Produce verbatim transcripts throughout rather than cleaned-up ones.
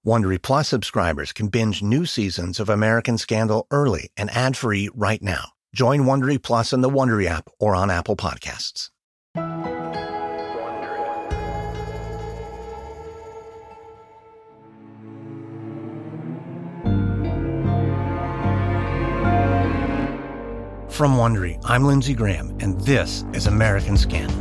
Wondery Plus subscribers can binge new seasons of American Scandal early and ad-free right now. Join Wondery Plus in the Wondery app or on Apple Podcasts. From Wondery, I'm Lindsey Graham, and this is American Scandal.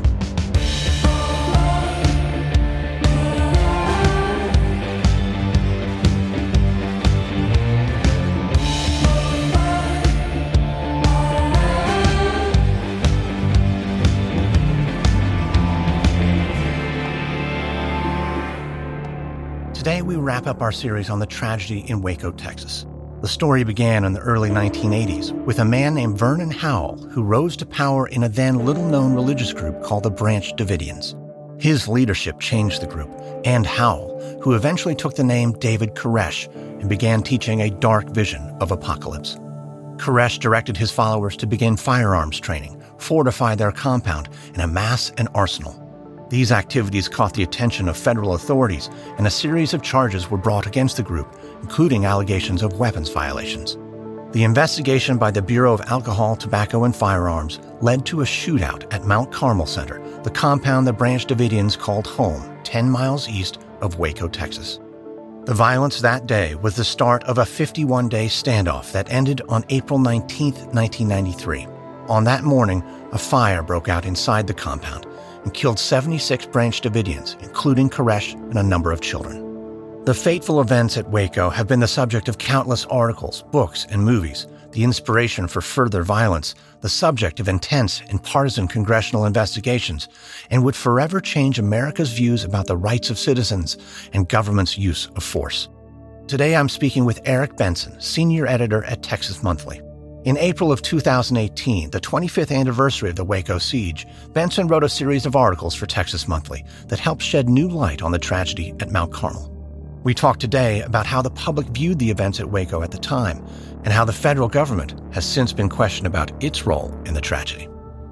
Today, we wrap up our series on the tragedy in Waco, Texas. The story began in the early nineteen eighties with a man named Vernon Howell who rose to power in a then little-known religious group called the Branch Davidians. His leadership changed the group, and Howell, who eventually took the name David Koresh and began teaching a dark vision of apocalypse. Koresh directed his followers to begin firearms training, fortify their compound, and amass an arsenal. These activities caught the attention of federal authorities, and a series of charges were brought against the group, including allegations of weapons violations. The investigation by the Bureau of Alcohol, Tobacco, and Firearms led to a shootout at Mount Carmel Center, the compound the Branch Davidians called home, ten miles east of Waco, Texas. The violence that day was the start of a fifty-one day standoff that ended on April nineteenth, nineteen ninety-three. On that morning, a fire broke out inside the compound and killed seventy-six Branch Davidians, including Koresh and a number of children. The fateful events at Waco have been the subject of countless articles, books, and movies, the inspiration for further violence, the subject of intense and partisan congressional investigations, and would forever change America's views about the rights of citizens and government's use of force. Today I'm speaking with Eric Benson, senior editor at Texas Monthly. In April of two thousand eighteen, the twenty-fifth anniversary of the Waco siege, Benson wrote a series of articles for Texas Monthly that helped shed new light on the tragedy at Mount Carmel. We talk today about how the public viewed the events at Waco at the time and how the federal government has since been questioned about its role in the tragedy.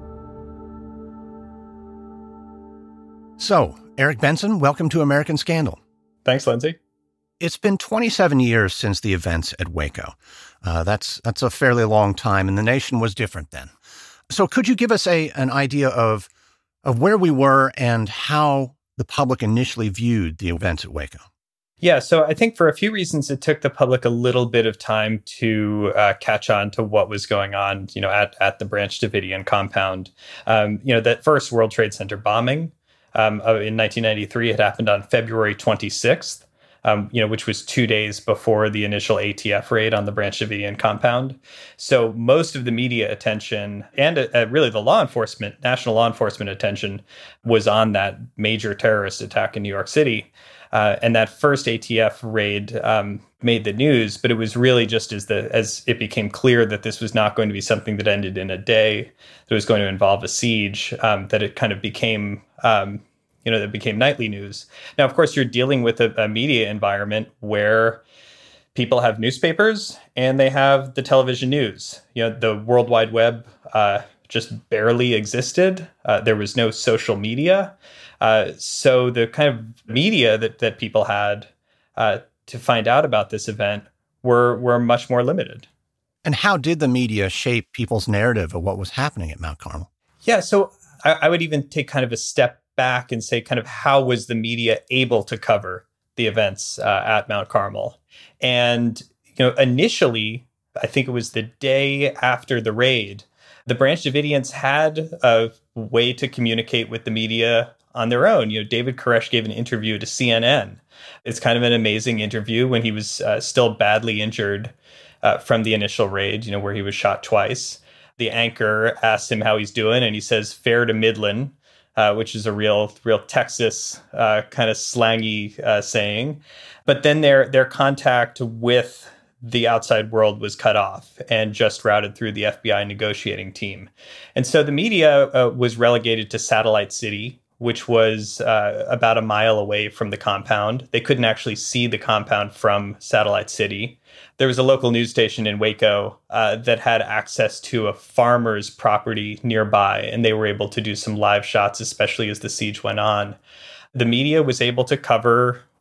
So, Eric Benson, welcome to American Scandal. Thanks, Lindsey. It's been twenty-seven years since the events at Waco. Uh, that's that's a fairly long time, and the nation was different then. So could you give us a an idea of of where we were and how the public initially viewed the events at Waco? Yeah, so I think for a few reasons, it took the public a little bit of time to uh, catch on to what was going on, you know, at, at the Branch Davidian compound. Um, you know, that first World Trade Center bombing um, in nineteen ninety-three had happened on February twenty-sixth. Um, you know, which was two days before the initial A T F raid on the Branch Davidian compound. So most of the media attention and uh, really the law enforcement, national law enforcement attention was on that major terrorist attack in New York City. Uh, and that first A T F raid um, made the news, but it was really just as the as it became clear that this was not going to be something that ended in a day, that it was going to involve a siege, um, that it kind of became um, you know, that became nightly news. Now, of course, you're dealing with a, a media environment where people have newspapers and they have the television news. You know, the World Wide Web uh, just barely existed. Uh, there was no social media. Uh, so the kind of media that, that people had uh, to find out about this event were were much more limited. And how did the media shape people's narrative of what was happening at Mount Carmel? Yeah, so I, I would even take kind of a step back and say kind of how was the media able to cover the events uh, at Mount Carmel? And, you know, initially, I think it was the day after the raid, the Branch Davidians had a way to communicate with the media on their own. You know, David Koresh gave an interview to C N N. It's kind of an amazing interview when he was uh, still badly injured uh, from the initial raid, you know, where he was shot twice. The anchor asked him how he's doing, and he says, fair to middlin'. Uh, which is a real, real Texas uh, kind of slangy uh, saying. But then their their contact with the outside world was cut off and just routed through the F B I negotiating team. And so the media uh, was relegated to Satellite City, which was uh, about a mile away from the compound. They couldn't actually see the compound from Satellite City. There was a local news station in Waco uh, that had access to a farmer's property nearby, and they were able to do some live shots, especially as the siege went on. The media was able to cover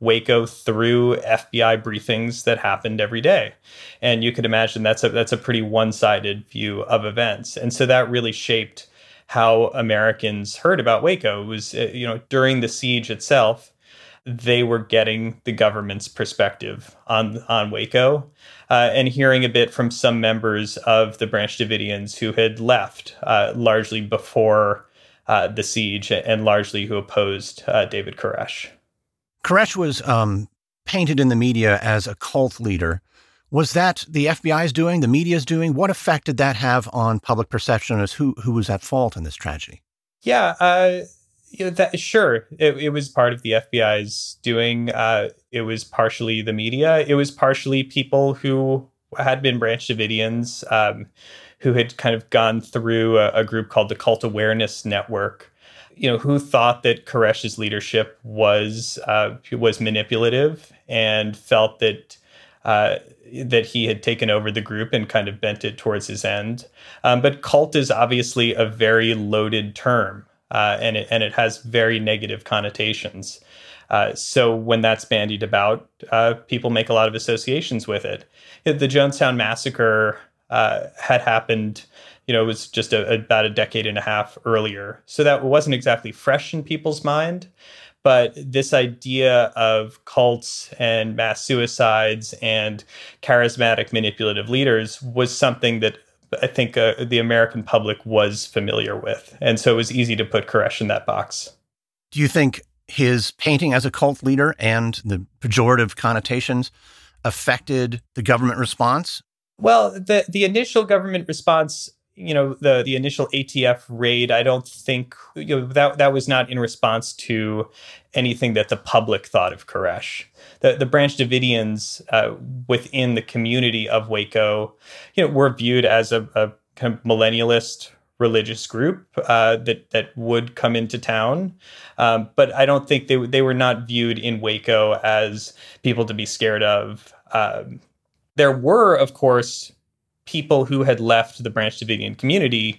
Waco through F B I briefings that happened every day. And you could imagine that's a that's a pretty one-sided view of events. And so that really shaped how Americans heard about Waco. It was, you know, during the siege itself, they were getting the government's perspective on, on Waco uh, and hearing a bit from some members of the Branch Davidians who had left uh, largely before uh, the siege and largely who opposed uh, David Koresh. Koresh was um, painted in the media as a cult leader. Was that the F B I's doing, the media's doing? What effect did that have on public perception as who, who was at fault in this tragedy? Yeah, uh, you know, that, sure. It, it was part of the F B I's doing. Uh, it was partially the media. It was partially people who had been Branch Davidians, um, who had kind of gone through a, a group called the Cult Awareness Network, you know, who thought that Koresh's leadership was uh, was manipulative and felt that uh, that he had taken over the group and kind of bent it towards his end. Um, but cult is obviously a very loaded term. Uh, and it and it has very negative connotations. Uh, so when that's bandied about, uh, people make a lot of associations with it. The Jonestown Massacre uh, had happened, you know, it was just a, about a decade and a half earlier. So that wasn't exactly fresh in people's mind. But this idea of cults and mass suicides and charismatic manipulative leaders was something that I think uh, the American public was familiar with. And so it was easy to put Koresh in that box. Do you think his painting as a cult leader and the pejorative connotations affected the government response? Well, the, the initial government response, you know, the, the initial A T F raid, I don't think, you know, that, that was not in response to anything that the public thought of Koresh. The, the Branch Davidians uh, within the community of Waco, you know, were viewed as a, a kind of millennialist religious group uh, that that would come into town, um, but I don't think they they were not viewed in Waco as people to be scared of. Um, there were, of course, people who had left the Branch Davidian community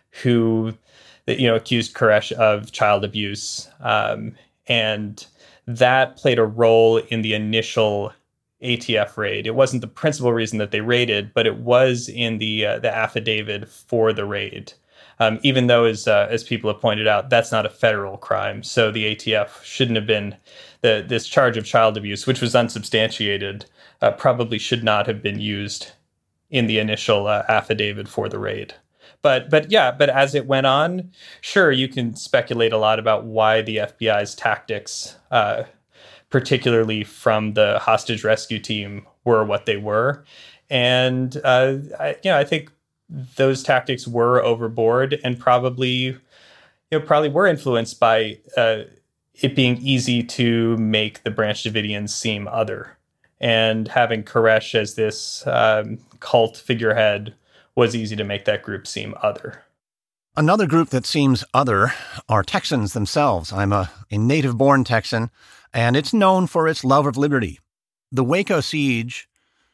who, you know, accused Koresh of child abuse, um, and that played a role in the initial A T F raid. It wasn't the principal reason that they raided, but it was in the uh, the affidavit for the raid. Um, even though, as uh, as people have pointed out, that's not a federal crime, so the A T F shouldn't have been the this charge of child abuse, which was unsubstantiated, uh, probably should not have been used in the initial uh, affidavit for the raid. But but yeah, but as it went on, sure, you can speculate a lot about why the F B I's tactics, uh, particularly from the hostage rescue team, were what they were. And, uh, I, you know, I think those tactics were overboard and probably, you know, probably were influenced by uh, it being easy to make the Branch Davidians seem other. And having Koresh as this um, cult figurehead was easy to make that group seem other. Another group that seems other are Texans themselves. I'm a, a native-born Texan, and it's known for its love of liberty. The Waco siege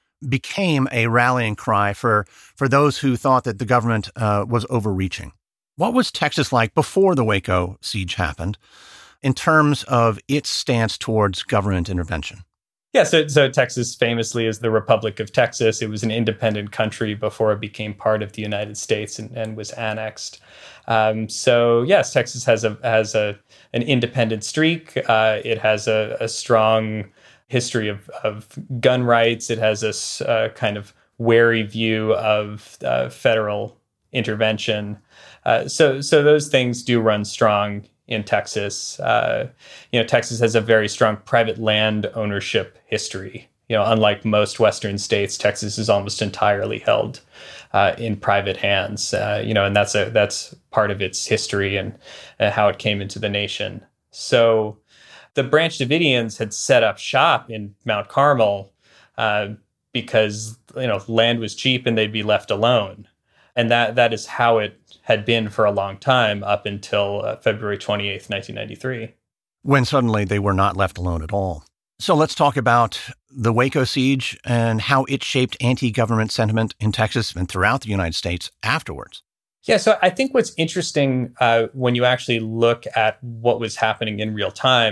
became a rallying cry for, for those who thought that the government uh, was overreaching. What was Texas like before the Waco siege happened in terms of its stance towards government intervention? Yeah, so, so Texas famously is the Republic of Texas. It was an independent country before it became part of the United States and, and was annexed. Um, so yes, Texas has a has a an independent streak. Uh, it has a, a strong history of, of gun rights. It has a uh, kind of wary view of uh, federal intervention. Uh, so so those things do run strong in Texas. Uh, you know, Texas has a very strong private land ownership history. You know, unlike most Western states, Texas is almost entirely held uh, in private hands. Uh, you know, and that's a that's part of its history and uh, how it came into the nation. So, the Branch Davidians had set up shop in Mount Carmel uh, because you know land was cheap and they'd be left alone, and that that is how it had been for a long time up until uh, February twenty-eighth, nineteen ninety-three. When suddenly they were not left alone at all. So let's talk about the Waco siege and how it shaped anti-government sentiment in Texas and throughout the United States afterwards. Yeah, so I think what's interesting uh, when you actually look at what was happening in real time,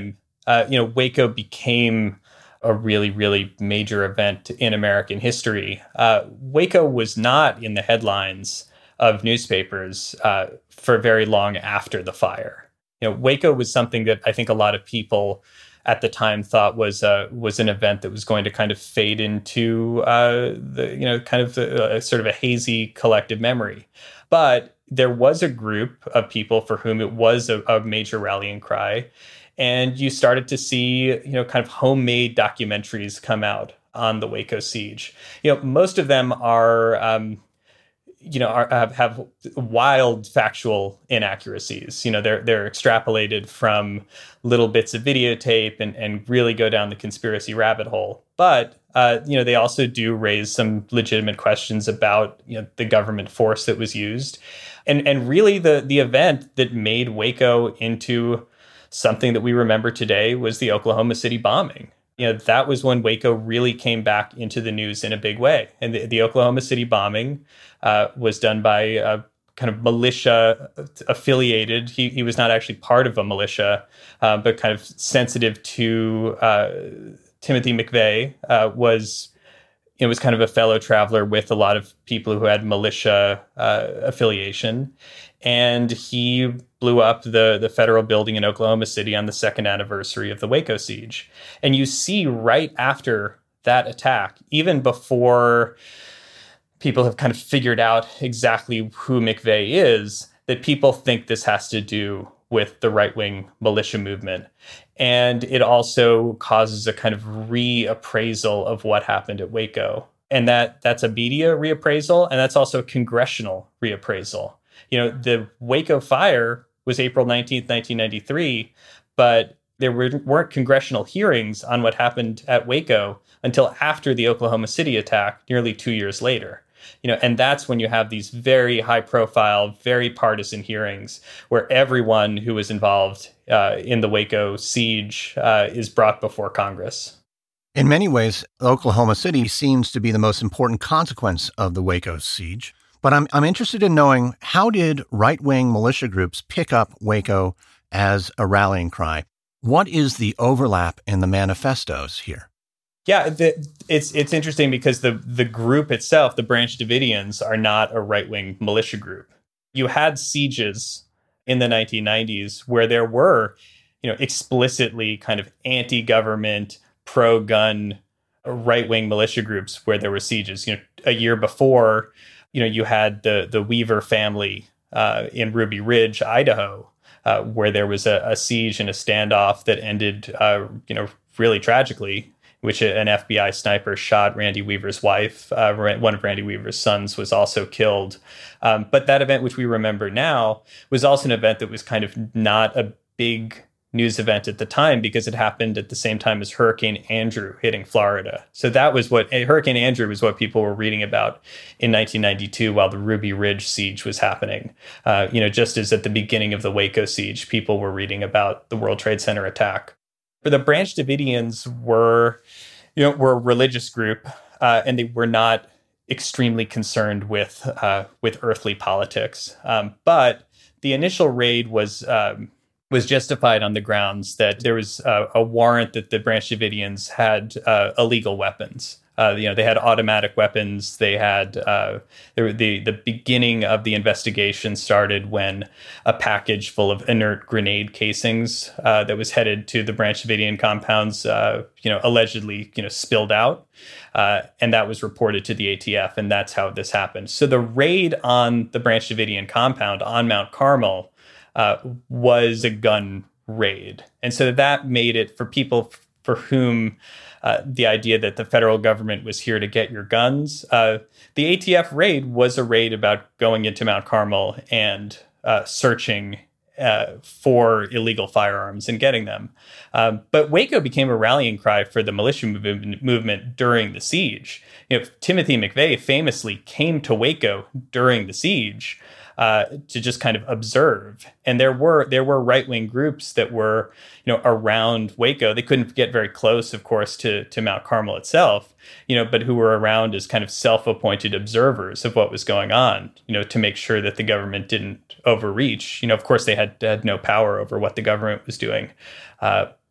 uh, you know, Waco became a really, really major event in American history. Uh, Waco was not in the headlines of newspapers uh, for very long after the fire. You know, Waco was something that I think a lot of people at the time thought was uh, was an event that was going to kind of fade into uh, the, you know, kind of the, uh, sort of a hazy collective memory. But there was a group of people for whom it was a, a major rallying cry. And you started to see, you know, kind of homemade documentaries come out on the Waco siege. You know, most of them are, um, you know, are, have, have wild factual inaccuracies. You know, they're they're extrapolated from little bits of videotape and, and really go down the conspiracy rabbit hole. But, uh, you know, they also do raise some legitimate questions about, you know, the government force that was used. And, and really the, the event that made Waco into something that we remember today was the Oklahoma City bombing. You know, that was when Waco really came back into the news in a big way. And the, the Oklahoma City bombing uh, was done by a kind of militia affiliated. He, he was not actually part of a militia, uh, but kind of sensitive to uh, Timothy McVeigh, uh, was, it was kind of a fellow traveler with a lot of people who had militia uh, affiliation. And he blew up the, the federal building in Oklahoma City on the second anniversary of the Waco siege. And you see right after that attack, even before people have kind of figured out exactly who McVeigh is, that people think this has to do with the right-wing militia movement. And it also causes a kind of reappraisal of what happened at Waco. And that that's a media reappraisal, and that's also a congressional reappraisal. You know, the Waco fire was April nineteenth, nineteen ninety-three, but there were, weren't congressional hearings on what happened at Waco until after the Oklahoma City attack, nearly two years later. You know, and that's when you have these very high-profile, very partisan hearings where everyone who was involved uh, in the Waco siege uh, is brought before Congress. In many ways, Oklahoma City seems to be the most important consequence of the Waco siege. But I'm I'm interested in knowing, how did right-wing militia groups pick up Waco as a rallying cry? What is the overlap in the manifestos here? Yeah, the, it's it's interesting because the the group itself, the Branch Davidians, are not a right-wing militia group. You had sieges in the nineteen nineties where there were, you know, explicitly kind of anti-government, pro-gun, right-wing militia groups where there were sieges. You know, a year before, you know, you had the the Weaver family uh, in Ruby Ridge, Idaho, uh, where there was a, a siege and a standoff that ended, uh, you know, really tragically, which an F B I sniper shot Randy Weaver's wife. Uh, one of Randy Weaver's sons was also killed. Um, but that event, which we remember now, was also an event that was kind of not a big news event at the time because it happened at the same time as Hurricane Andrew hitting Florida. So that was what Hurricane Andrew was what people were reading about in nineteen ninety-two while the Ruby Ridge siege was happening. Uh, you know, just as at the beginning of the Waco siege, people were reading about the World Trade Center attack. For the Branch Davidians were, you know, were a religious group, uh, and they were not extremely concerned with uh, with earthly politics. Um, but the initial raid was um, was justified on the grounds that there was uh, a warrant that the Branch Davidians had uh, illegal weapons. Uh, you know, they had automatic weapons. They had uh, the the beginning of the investigation started when a package full of inert grenade casings uh, that was headed to the Branch Davidian compounds, uh, you know, allegedly, you know, spilled out, uh, and that was reported to the A T F, and that's how this happened. So the raid on the Branch Davidian compound on Mount Carmel uh, was a gun raid, and so that made it for people for whom Uh, the idea that the federal government was here to get your guns. Uh, the A T F raid was a raid about going into Mount Carmel and uh, searching uh, for illegal firearms and getting them. Um, but Waco became a rallying cry for the militia mov- movement during the siege. You know, Timothy McVeigh famously came to Waco during the siege uh, to just kind of observe. And there were there were right-wing groups that were, you know, around Waco. They couldn't get very close, of course, to, to Mount Carmel itself, you know, but who were around as kind of self-appointed observers of what was going on, you know, to make sure that the government didn't overreach. You know, of course, they had had no power over what the government was doing. Uh,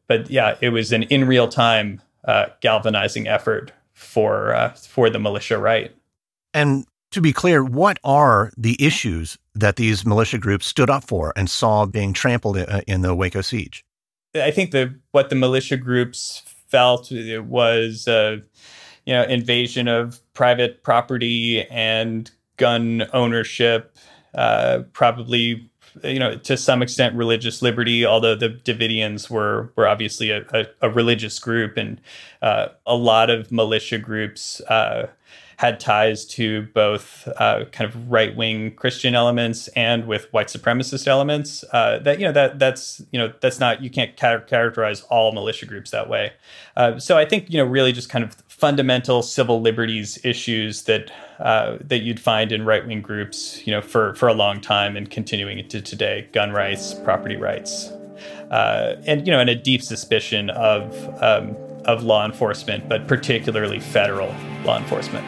but yeah, it was an in real time uh, galvanizing effort for uh, for the militia right. And to be clear, what are the issues that these militia groups stood up for and saw being trampled in the Waco siege? I think the what the militia groups felt was, uh, you know, invasion of private property and gun ownership, uh, probably, you know, to some extent religious liberty, although the Davidians were were obviously a, a, a religious group, and uh, a lot of militia groups uh, had ties to both uh, kind of right-wing Christian elements and with white supremacist elements. Uh, that you know that that's you know that's not you can't char- characterize all militia groups that way. Uh, so I think you know really just kind of fundamental civil liberties issues that uh, that you'd find in right-wing groups, you know, for for a long time and continuing into today: gun rights, property rights, uh, and you know, and a deep suspicion of um, of law enforcement, but particularly federal law enforcement.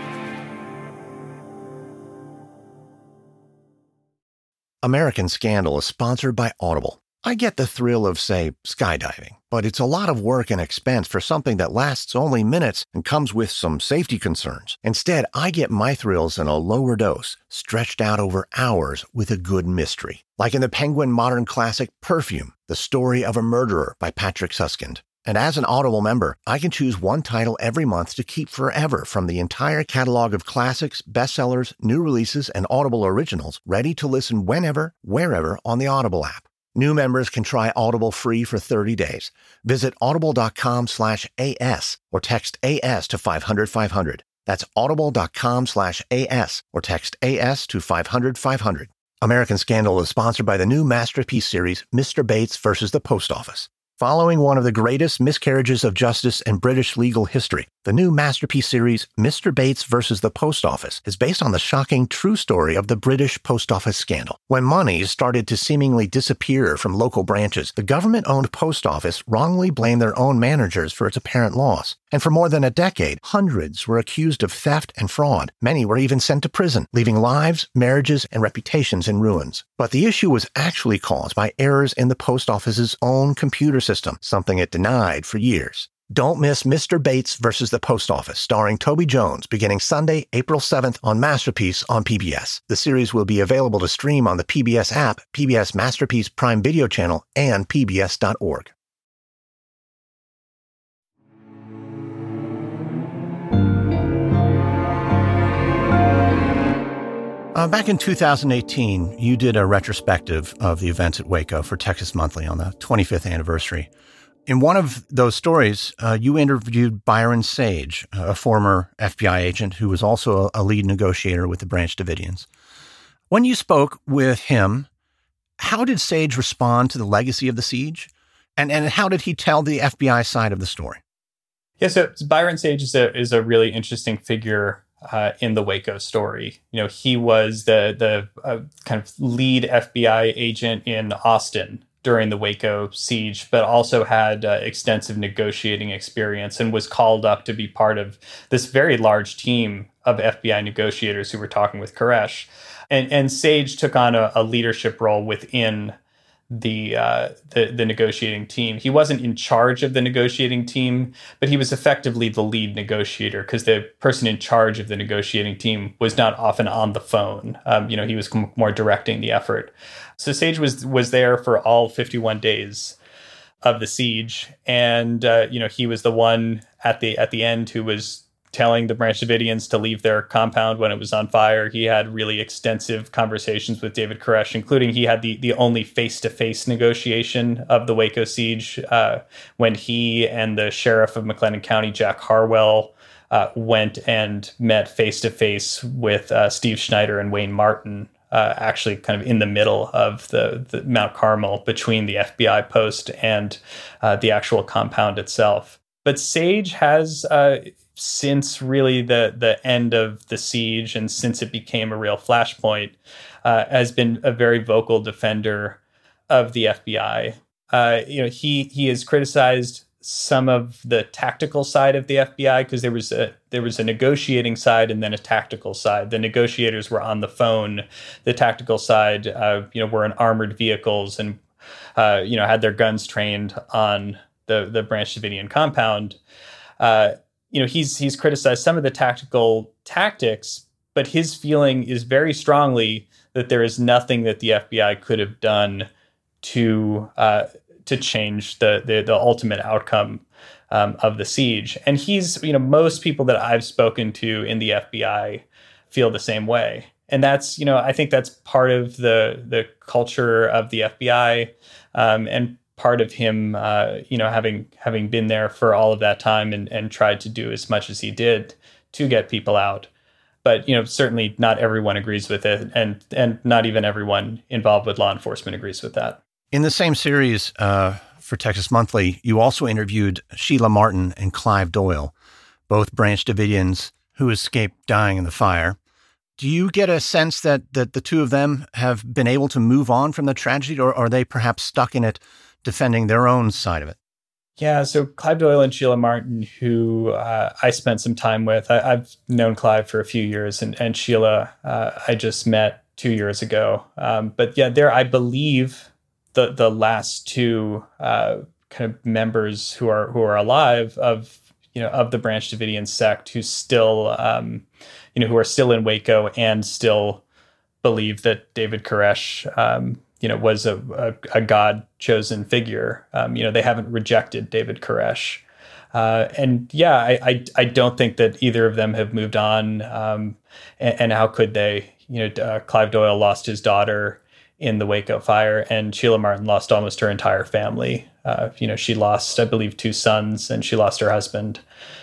American Scandal is sponsored by Audible. I get the thrill of, say, skydiving, but it's a lot of work and expense for something that lasts only minutes and comes with some safety concerns. Instead, I get my thrills in a lower dose, stretched out over hours with a good mystery. Like in the Penguin modern classic Perfume, The Story of a Murderer by Patrick Suskind. And as an Audible member, I can choose one title every month to keep forever from the entire catalog of classics, bestsellers, new releases, and Audible originals, ready to listen whenever, wherever on the Audible app. New members can try Audible free for thirty days. Visit audible.com slash AS or text A S to five hundred five hundred. That's audible.com slash AS or text A S to five hundred five hundred. American Scandal is sponsored by the new Masterpiece series, Mister Bates versus the Post Office. Following one of the greatest miscarriages of justice in British legal history, the new Masterpiece series, Mister Bates versus the Post Office, is based on the shocking true story of the British Post Office scandal. When money started to seemingly disappear from local branches, the government-owned post office wrongly blamed their own managers for its apparent loss. And for more than a decade, hundreds were accused of theft and fraud. Many were even sent to prison, leaving lives, marriages, and reputations in ruins. But the issue was actually caused by errors in the post office's own computer system, something it denied for years. Don't miss Mister Bates versus the Post Office, starring Toby Jones, beginning Sunday, April seventh on Masterpiece on P B S. The series will be available to stream on the P B S app, P B S Masterpiece Prime Video channel, and P B S dot org. Uh, back in two thousand eighteen, you did a retrospective of the events at Waco for Texas Monthly on the twenty-fifth anniversary. In one of those stories, uh, you interviewed Byron Sage, a former F B I agent who was also a lead negotiator with the Branch Davidians. When you spoke with him, how did Sage respond to the legacy of the siege? And, and how did he tell the F B I side of the story? Yeah, so Byron Sage is a, is a really interesting figure Uh, in the Waco story. You know, he was the the uh, kind of lead F B I agent in Austin during the Waco siege, but also had uh, extensive negotiating experience and was called up to be part of this very large team of F B I negotiators who were talking with Koresh. And and Sage took on a, a leadership role within the, uh, the the negotiating team. He wasn't in charge of the negotiating team, but he was effectively the lead negotiator because the person in charge of the negotiating team was not often on the phone. Um, you know, he was more directing the effort. So Sage was was there for all fifty-one days of the siege, and uh, you know, he was the one at the at the end who was telling the Branch Davidians to leave their compound when it was on fire. He had really extensive conversations with David Koresh, including he had the, the only face-to-face negotiation of the Waco siege uh, when he and the sheriff of McLennan County, Jack Harwell, uh, went and met face-to-face with uh, Steve Schneider and Wayne Martin, uh, actually kind of in the middle of the, the Mount Carmel between the F B I post and uh, the actual compound itself. But Sage has... Uh, since really the the end of the siege and since it became a real flashpoint, uh, has been a very vocal defender of the F B I. Uh, you know, he he has criticized some of the tactical side of the F B I because there was a there was a negotiating side and then a tactical side. The negotiators were on the phone. The tactical side, uh, you know, were in armored vehicles and uh, you know, had their guns trained on the the Branch Davidian compound, uh, you know, he's he's criticized some of the tactical tactics, but his feeling is very strongly that there is nothing that the F B I could have done to uh, to change the, the the ultimate outcome um, of the siege. And he's, you know, most people that I've spoken to in the F B I feel the same way. And that's, you know, I think that's part of the the culture of the F B I, um, and part of him, uh, you know, having having been there for all of that time and, and tried to do as much as he did to get people out. But, you know, certainly not everyone agrees with it, and and not even everyone involved with law enforcement agrees with that. In the same series uh, for Texas Monthly, you also interviewed Sheila Martin and Clive Doyle, both Branch Davidians who escaped dying in the fire. Do you get a sense that, that the two of them have been able to move on from the tragedy, or are they perhaps stuck in it, defending their own side of it? Yeah, so Clive Doyle and Sheila Martin, who uh, I spent some time with, I, I've known Clive for a few years, and, and Sheila uh, I just met two years ago. Um, but yeah, they're, I believe, the the last two uh, kind of members who are who are alive of you know of the Branch Davidian sect who still um, you know who are still in Waco and still believe that David Koresh um, you know, was a, a, a God-chosen figure. Um, you know, they haven't rejected David Koresh. Uh, and yeah, I, I I don't think that either of them have moved on. Um, and, and how could they? You know, uh, Clive Doyle lost his daughter in the Waco fire, and Sheila Martin lost almost her entire family. Uh, you know, she lost, I believe, two sons, and she lost her husband.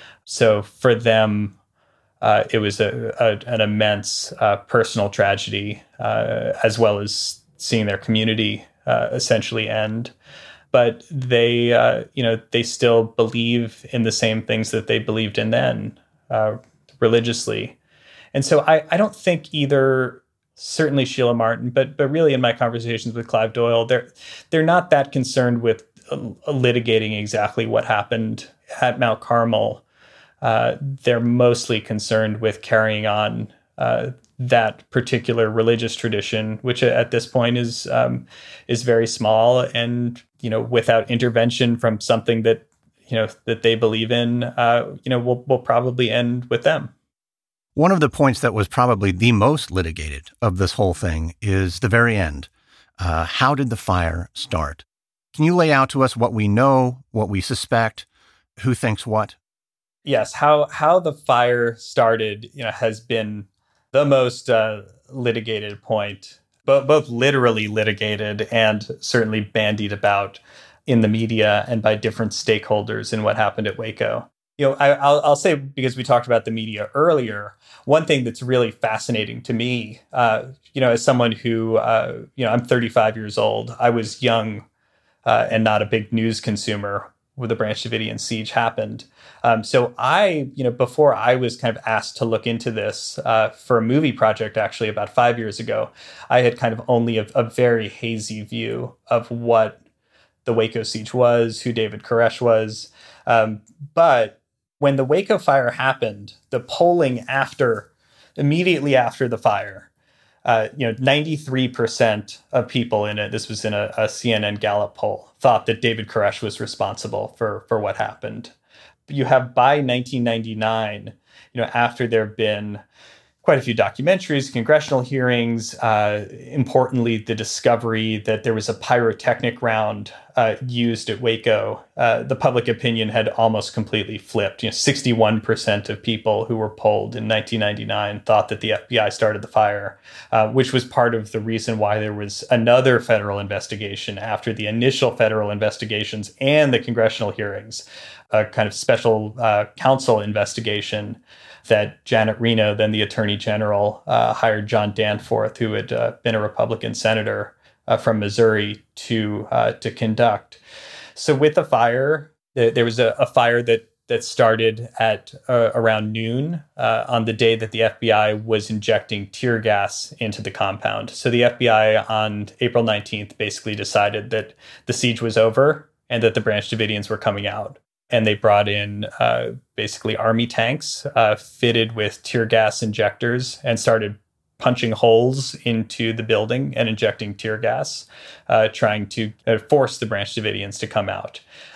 So for them, uh, it was a, a, an immense uh, personal tragedy, uh, as well as seeing their community uh, essentially end. But they, uh, you know, they still believe in the same things that they believed in then, uh, religiously. And so I, I don't think either, certainly Sheila Martin, but but really in my conversations with Clive Doyle, they're they're not that concerned with uh, litigating exactly what happened at Mount Carmel. Uh, they're mostly concerned with carrying on uh, that particular religious tradition, which at this point is um, is very small, and you know, without intervention from something that you know that they believe in, uh, you know, will will probably end with them. One of the points that was probably the most litigated of this whole thing is the very end. Uh, how did the fire start? Can you lay out to us what we know, what we suspect, who thinks what? Yes, how how the fire started, you know, has been the most uh, litigated point, both both literally litigated and certainly bandied about in the media and by different stakeholders in what happened at Waco. You know, I, I'll, I'll say, because we talked about the media earlier, one thing that's really fascinating to me, uh, you know, as someone who, uh, you know, I'm thirty-five years old, I was young uh, and not a big news consumer when the Branch Davidian siege happened. Um, so I, you know, before I was kind of asked to look into this uh, for a movie project, actually about five years ago, I had kind of only a, a very hazy view of what the Waco siege was, who David Koresh was. Um, but when the Waco fire happened, the polling after, immediately after the fire, uh, you know, ninety-three percent of people in it, this was in a, a C N N Gallup poll, thought that David Koresh was responsible for, for what happened. You have by nineteen ninety-nine, you know, after there have been quite a few documentaries, congressional hearings, uh, importantly, the discovery that there was a pyrotechnic round uh, used at Waco, uh, the public opinion had almost completely flipped. You know, sixty-one percent of people who were polled in nineteen ninety-nine thought that the F B I started the fire, uh, which was part of the reason why there was another federal investigation after the initial federal investigations and the congressional hearings, a kind of special uh, counsel investigation that Janet Reno, then the Attorney General, uh, hired John Danforth, who had uh, been a Republican senator uh, from Missouri, to uh, to conduct. So with the fire, th- there was a, a fire that that started at uh, around noon uh, on the day that the F B I was injecting tear gas into the compound. So the F B I on April nineteenth basically decided that the siege was over and that the Branch Davidians were coming out. And they brought in uh, basically army tanks uh, fitted with tear gas injectors and started punching holes into the building and injecting tear gas, uh, trying to uh, force the Branch Davidians to come out.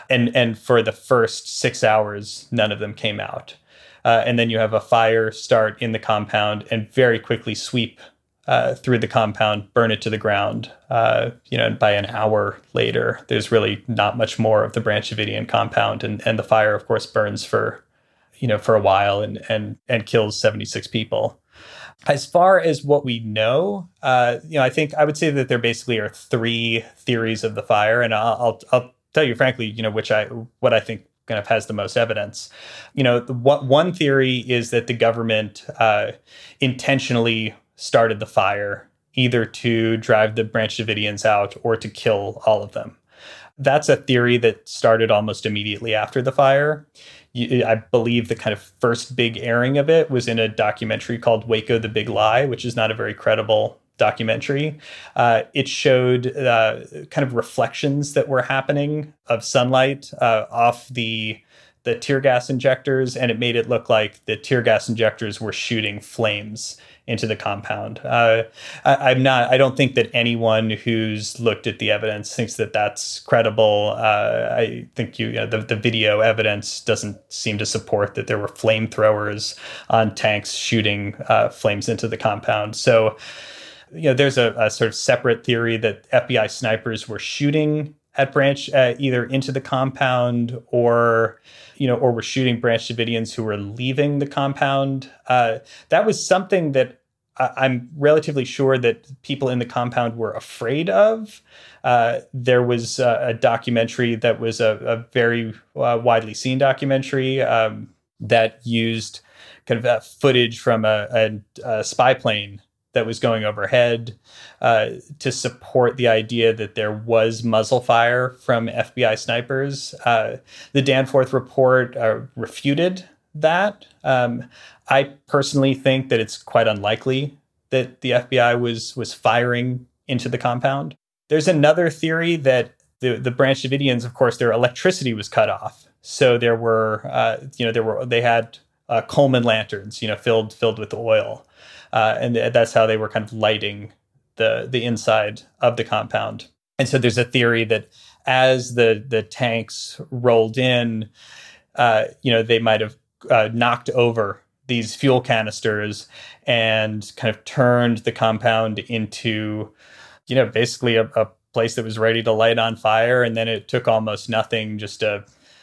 And and for the first six hours, none of them came out. Uh, and then you have a fire start in the compound and very quickly sweep uh, through the compound, burn it to the ground. Uh, you know, and by an hour later, there's really not much more of the Branch Davidian compound, and and the fire, of course, burns for you know for a while and and and kills seventy-six people. As far as what we know, uh, you know, I think I would say that there basically are three theories of the fire, and I'll I'll, I'll tell you frankly, you know, which I what I think kind of has the most evidence. You know, the, what, one theory is that the government uh, intentionally started the fire, either to drive the Branch Davidians out or to kill all of them. That's a theory that started almost immediately after the fire. I believe the kind of first big airing of it was in a documentary called Waco, the Big Lie, which is not a very credible documentary. Uh, it showed uh, kind of reflections that were happening of sunlight uh, off the the tear gas injectors, and it made it look like the tear gas injectors were shooting flames into the compound. Uh, I, I'm not. I don't think that anyone who's looked at the evidence thinks that that's credible. Uh, I think you, you know, the the video evidence doesn't seem to support that there were flamethrowers on tanks shooting uh, flames into the compound. So, you know, there's a, a sort of separate theory that F B I snipers were shooting at Branch, uh, either into the compound or, you know, or were shooting Branch Davidians who were leaving the compound. Uh, that was something that I- I'm relatively sure that people in the compound were afraid of. Uh, there was uh, a documentary that was a, a very uh, widely seen documentary um, that used kind of uh, footage from a, a, a spy plane that was going overhead uh, to support the idea that there was muzzle fire from F B I snipers. Uh, the Danforth report uh, refuted that. Um, I personally think that it's quite unlikely that the F B I was was firing into the compound. There's another theory that the, the Branch Davidians, of course, their electricity was cut off. So there were, uh, you know, there were they had uh, Coleman lanterns, you know, filled filled with oil. Uh, and that's how they were kind of lighting the the inside of the compound. And so there's a theory that as the the tanks rolled in, uh, you know, they might have uh, knocked over these fuel canisters and kind of turned the compound into, you know, basically a, a place that was ready to light on fire. And then it took almost nothing, just a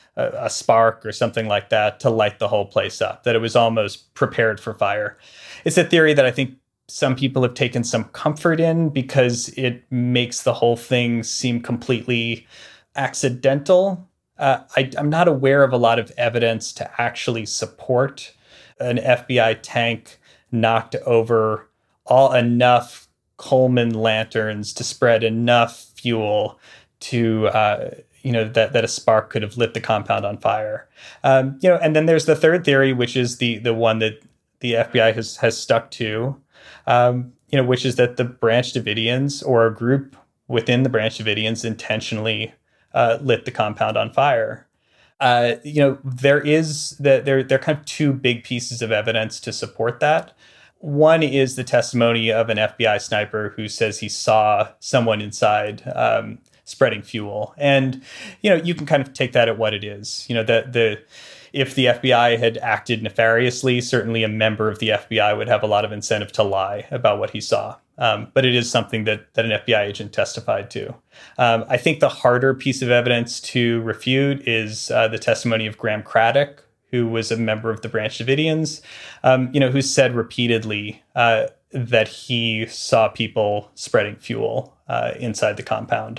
a spark or something like that to light the whole place up, that it was almost prepared for fire. It's a theory that I think some people have taken some comfort in because it makes the whole thing seem completely accidental. Uh, I, I'm not aware of a lot of evidence to actually support an F B I tank knocked over all enough Coleman lanterns to spread enough fuel to, uh, you know, that, that a spark could have lit the compound on fire. Um, you know, and then there's the third theory, which is the the one that the F B I has has stuck to, um, you know, which is that the Branch Davidians or a group within the Branch Davidians intentionally uh, lit the compound on fire. Uh, you know, there is the, there there are kind of two big pieces of evidence to support that. One is the testimony of an F B I sniper who says he saw someone inside um, spreading fuel. And, you know, you can kind of take that at what it is. You know, the, the, if the F B I had acted nefariously, certainly a member of the F B I would have a lot of incentive to lie about what he saw. Um, but it is something that, that an F B I agent testified to. Um, I think the harder piece of evidence to refute is uh, the testimony of Graham Craddock, who was a member of the Branch Davidians, um, you know, who said repeatedly uh, that he saw people spreading fuel uh, inside the compound.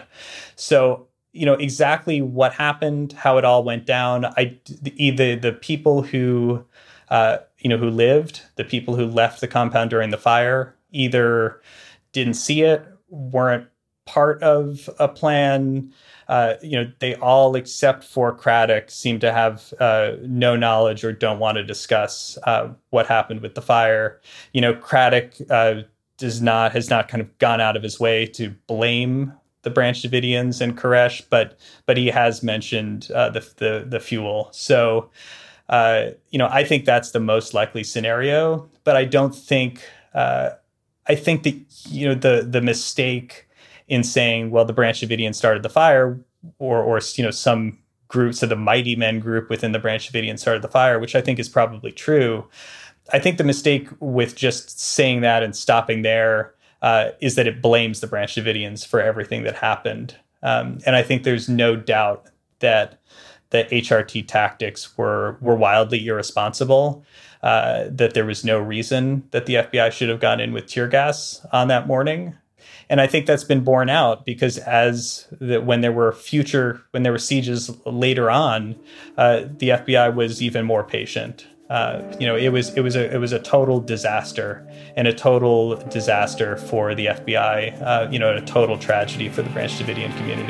So, you know, exactly what happened, how it all went down. I either the people who, uh, you know, who lived, the people who left the compound during the fire, either didn't see it, weren't part of a plan. Uh, you know, they all, except for Craddock, seem to have uh, no knowledge or don't want to discuss uh, what happened with the fire. You know, Craddock uh, does not has not kind of gone out of his way to blame the Branch Davidians and Koresh, but but he has mentioned uh, the, the the fuel. So, uh, you know, I think that's the most likely scenario. But I don't think uh, I think that you know the the mistake in saying, well, the Branch Davidians started the fire, or, or, you know, some group, so the Mighty Men group within the Branch Davidians started the fire, which I think is probably true. I think the mistake with just saying that and stopping there uh, is that it blames the Branch Davidians for everything that happened. Um, and I think there's no doubt that that H R T tactics were were wildly irresponsible, uh, that there was no reason that the F B I should have gone in with tear gas on that morning. And I think that's been borne out because as the, when there were future, when there were sieges later on, uh, the F B I was even more patient. Uh, you know, it was it was a it was a total disaster and a total disaster for the F B I. Uh, you know, a total tragedy for the Branch Davidian community.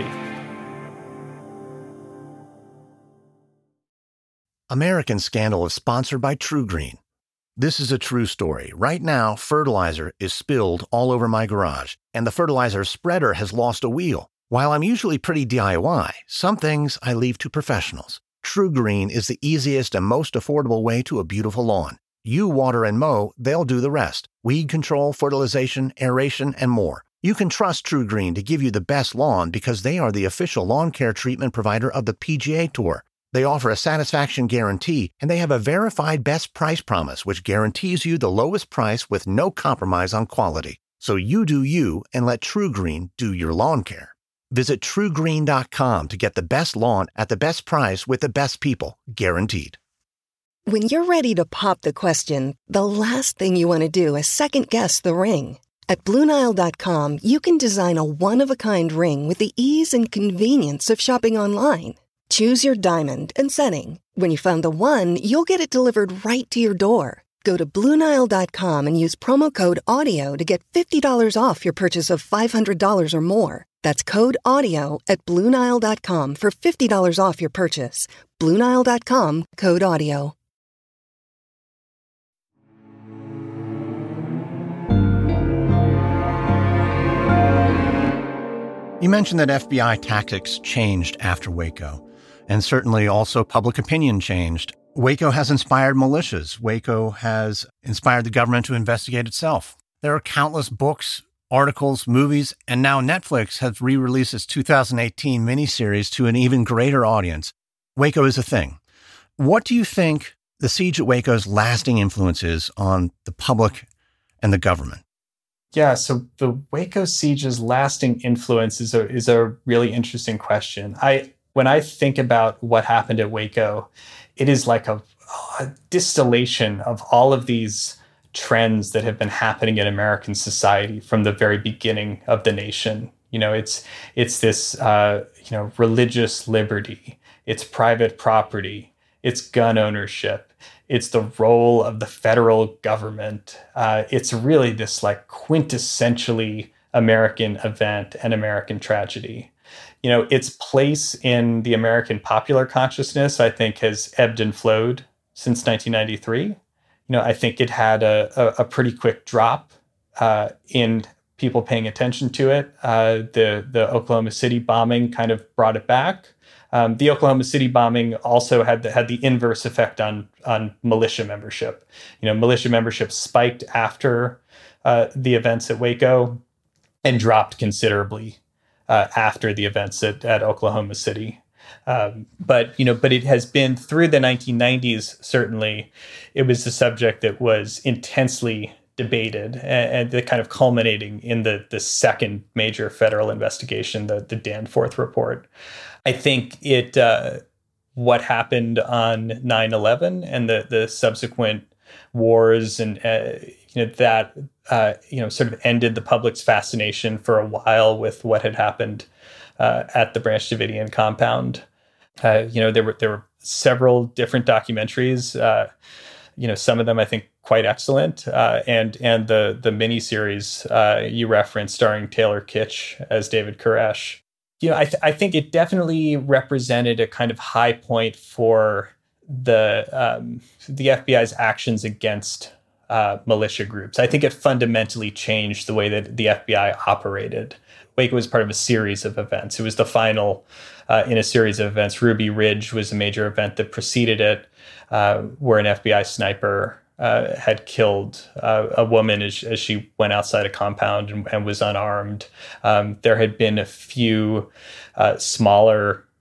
American Scandal is sponsored by TruGreen. This is a true story. Right now, fertilizer is spilled all over my garage, and the fertilizer spreader has lost a wheel. While I'm usually pretty D I Y, some things I leave to professionals. TruGreen is the easiest and most affordable way to a beautiful lawn. You water and mow, they'll do the rest. Weed control, fertilization, aeration, and more. You can trust TruGreen to give you the best lawn because they are the official lawn care treatment provider of the P G A Tour. They offer a satisfaction guarantee, and they have a verified best price promise, which guarantees you the lowest price with no compromise on quality. So you do you and let TruGreen do your lawn care. Visit True Green dot com to get the best lawn at the best price with the best people, guaranteed. When you're ready to pop the question, the last thing you want to do is second-guess the ring. At Blue Nile dot com, you can design a one-of-a-kind ring with the ease and convenience of shopping online. Choose your diamond and setting. When you find the one, you'll get it delivered right to your door. Go to Blue Nile dot com and use promo code AUDIO to get fifty dollars off your purchase of five hundred dollars or more. That's code AUDIO at Blue Nile dot com for fifty dollars off your purchase. Blue Nile dot com, code AUDIO. You mentioned that F B I tactics changed after Waco. And certainly also public opinion changed. Waco has inspired militias. Waco has inspired the government to investigate itself. There are countless books, articles, movies, and now Netflix has re-released its two thousand eighteen miniseries to an even greater audience. Waco is a thing. What do you think the siege at Waco's lasting influence is on the public and the government? Yeah, so the Waco siege's lasting influence is a, is a really interesting question. I When I think about what happened at Waco, it is like a, a distillation of all of these trends that have been happening in American society from the very beginning of the nation. You know, it's it's this uh, you know religious liberty, it's private property, it's gun ownership, it's the role of the federal government. Uh, it's really this like quintessentially American event and American tragedy. You know, its place in the American popular consciousness, I think, has ebbed and flowed since nineteen ninety-three. You know, I think it had a, a, a pretty quick drop uh, in people paying attention to it. Uh, the, the Oklahoma City bombing kind of brought it back. Um, the Oklahoma City bombing also had the, had the inverse effect on, on militia membership. You know, militia membership spiked after uh, the events at Waco and dropped considerably Uh, after the events at, at Oklahoma City. Um, but, you know, but it has been through the nineteen nineties, certainly, it was the subject that was intensely debated and, and the kind of culminating in the, the second major federal investigation, the, the Danforth report. I think it, uh, what happened on nine eleven and the, the subsequent wars and, uh, you know, that, uh, you know, sort of ended the public's fascination for a while with what had happened uh, at the Branch Davidian compound. Uh, you know, there were there were several different documentaries. Uh, you know, some of them I think quite excellent, uh, and and the the miniseries uh, you referenced, starring Taylor Kitsch as David Koresh. You know, I th- I think it definitely represented a kind of high point for the um, the F B I's actions against uh, militia groups. I think it fundamentally changed the way that the F B I operated. Waco was part of a series of events. It was the final uh, in a series of events. Ruby Ridge was a major event that preceded it, uh, where an F B I sniper uh, had killed uh, a woman as, as she went outside a compound and, and was unarmed. Um, there had been a few uh, smaller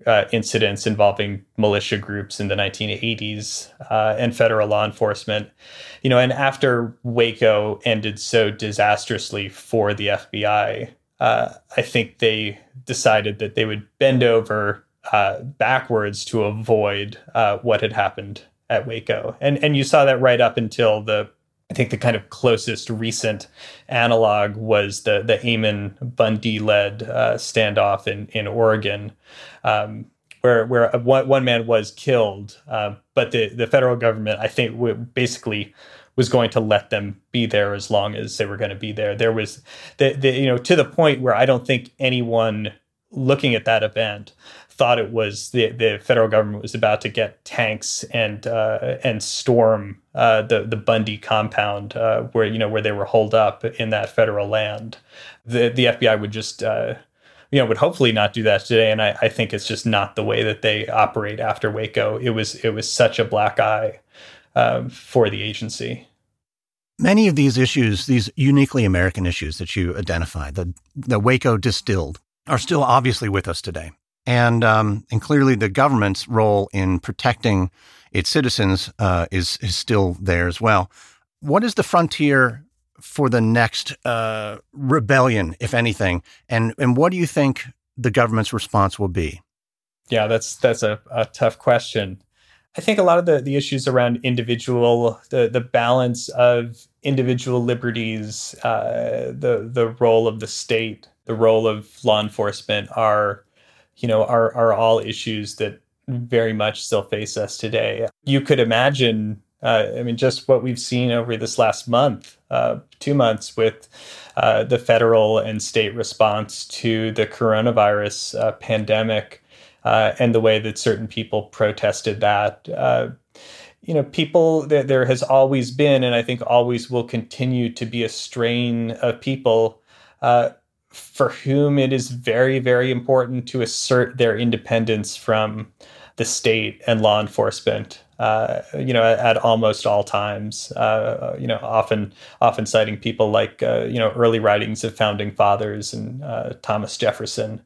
uh, incidents involving militia groups in the nineteen eighties uh, and federal law enforcement. You know, and after Waco ended so disastrously for the F B I, uh, I think they decided that they would bend over uh, backwards to avoid uh, what had happened at Waco. And and you saw that right up until the, I think the kind of closest recent analog was the the Ammon Bundy-led uh, standoff in in Oregon, um, where where one, one man was killed, uh, but the the federal government, I think, w- basically was going to let them be there as long as they were going to be there. There was the, the you know to the point where I don't think anyone looking at that event thought it was the, the federal government was about to get tanks and uh, and storm uh, the the Bundy compound uh, where you know where they were holed up in that federal land. The the F B I would just uh, you know would hopefully not do that today, and I, I think it's just not the way that they operate after Waco. It was it was such a black eye um, for the agency. Many of these issues, these uniquely American issues that you identified, the the Waco distilled, are still obviously with us today. And um, and clearly the government's role in protecting its citizens uh, is, is still there as well. What is the frontier for the next uh, rebellion, if anything? And and what do you think the government's response will be? Yeah, that's that's a, a tough question. I think a lot of the, the issues around individual, the, the balance of individual liberties, uh, the the role of the state, the role of law enforcement are you know, are are all issues that very much still face us today. You could imagine, uh, I mean, just what we've seen over this last month, uh, two months with uh, the federal and state response to the coronavirus uh, pandemic uh, and the way that certain people protested that. Uh, you know, people, there, there has always been, and I think always will continue to be, a strain of people uh, for whom it is very, very important to assert their independence from the state and law enforcement, uh, you know, at, at almost all times, uh, you know, often often citing people like, uh, you know, early writings of founding fathers and uh, Thomas Jefferson.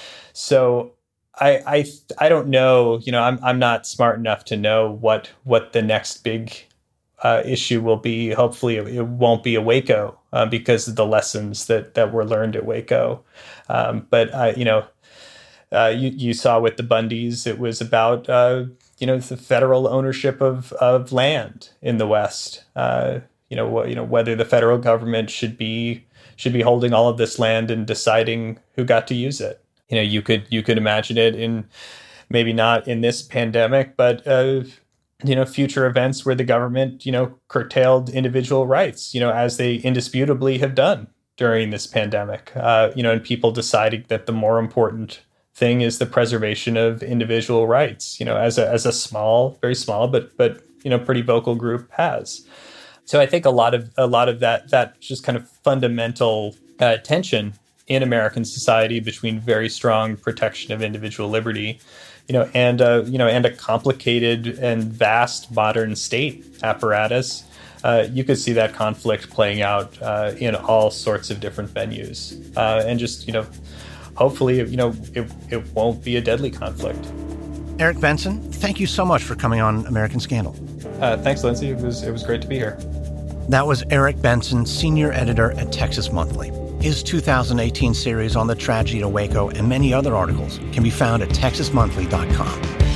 So I, I I don't know, you know, I'm I'm not smart enough to know what what the next big Uh, issue will be. Hopefully it, it won't be a Waco uh, because of the lessons that that were learned at Waco. Um, but uh, you know, uh, you you saw with the Bundys, it was about uh, you know the federal ownership of of land in the West. Uh, you know, wh- you know whether the federal government should be should be holding all of this land and deciding who got to use it. You know, you could you could imagine it in maybe not in this pandemic, but uh, you know, future events where the government, you know, curtailed individual rights, you know, as they indisputably have done during this pandemic, uh, you know, and people deciding that the more important thing is the preservation of individual rights, you know, as a, as a small, very small, but, but, you know, pretty vocal group has. So I think a lot of, a lot of that, that just kind of fundamental uh, tension in American society between very strong protection of individual liberty, you know, and uh, you know, and a complicated and vast modern state apparatus. Uh, you could see that conflict playing out uh, in all sorts of different venues, uh, and just you know, hopefully, you know, it it won't be a deadly conflict. Eric Benson, thank you so much for coming on American Scandal. Uh, thanks, Lindsay. It was it was great to be here. That was Eric Benson, senior editor at Texas Monthly. His two thousand eighteen series on the tragedy at Waco and many other articles can be found at texas monthly dot com.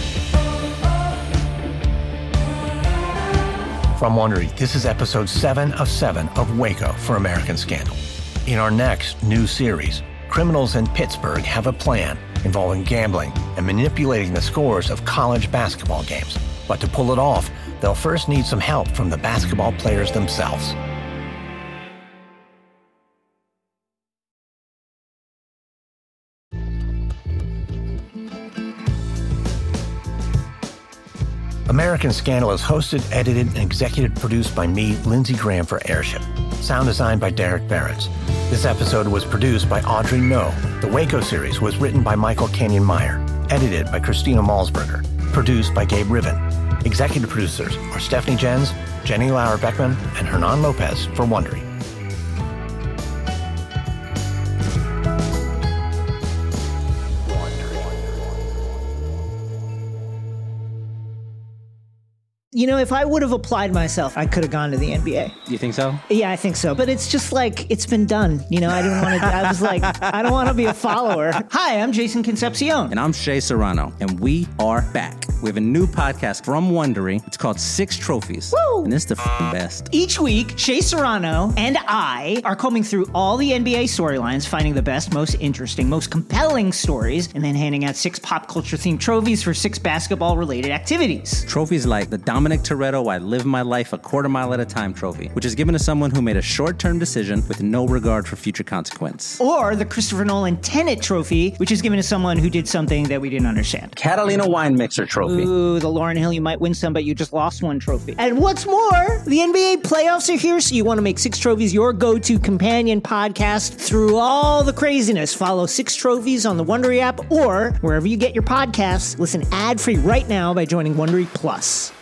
From Wondery, this is episode seven of seven of Waco for American Scandal. In our next new series, criminals in Pittsburgh have a plan involving gambling and manipulating the scores of college basketball games. But to pull it off, they'll first need some help from the basketball players themselves. American Scandal is hosted, edited, and executive produced by me, Lindsey Graham, for Airship. Sound designed by Derek Behrens. This episode was produced by Audrey No. The Waco series was written by Michael Canyon-Meyer. Edited by Christina Malsberger. Produced by Gabe Riven. Executive producers are Stephanie Jens, Jenny Lauer-Beckman, and Hernan Lopez for Wondery. You know, if I would have applied myself, I could have gone to the N B A. You think so? Yeah, I think so. But it's just like, it's been done. You know, I didn't want to, I was like, I don't want to be a follower. Hi, I'm Jason Concepcion. And I'm Shea Serrano. And we are back. We have a new podcast from Wondery. It's called Six Trophies. Woo! And it's the f***ing best. Each week, Shea Serrano and I are combing through all the N B A storylines, finding the best, most interesting, most compelling stories, and then handing out six pop culture-themed trophies for six basketball-related activities. Trophies like the Dominic Toretto I Live My Life a Quarter Mile at a Time trophy, which is given to someone who made a short-term decision with no regard for future consequence. Or the Christopher Nolan Tenet trophy, which is given to someone who did something that we didn't understand. Catalina Wine Mixer trophy. Ooh, the Lauryn Hill You Might Win Some, But You Just Lost One trophy. And what's more, the N B A playoffs are here, so you want to make Six Trophies your go-to companion podcast through all the craziness. Follow Six Trophies on the Wondery app or wherever you get your podcasts. Listen ad-free right now by joining Wondery Plus.